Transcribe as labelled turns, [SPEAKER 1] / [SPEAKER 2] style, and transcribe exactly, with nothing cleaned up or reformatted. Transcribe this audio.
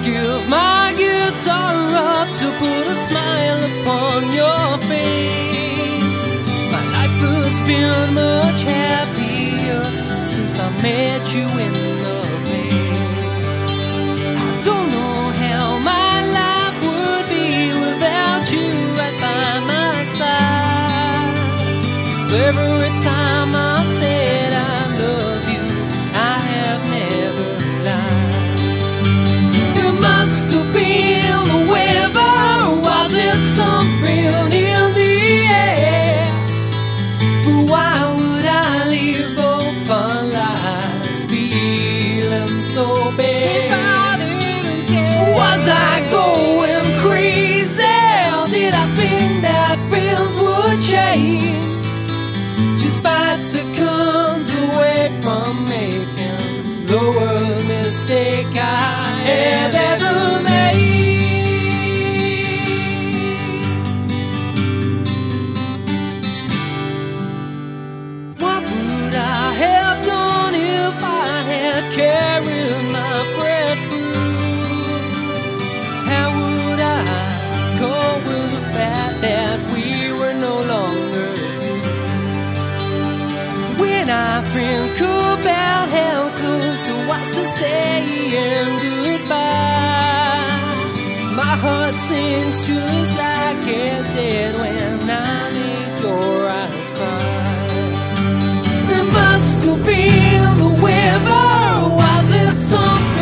[SPEAKER 1] give my guitar up to put a smile upon your face. My life has been much happier since I met you in the place. I don't know how my life would be without you right by my side. 'Cause every time I've said I love you, I have never lied. It must have been the weather, was it something in the air? But why would I leave both our lives feeling so bad? Was I going crazy? Did I think that friends would change? Just five seconds away from making the worst mistake I have ever made. What would I have done if I had carried my bread through? How would I cope with the fact that we were no longer two? When I think about how close it was to saying goodbye, my heart sings just like it did when I made your eyes cry. It must have been the weather, was it something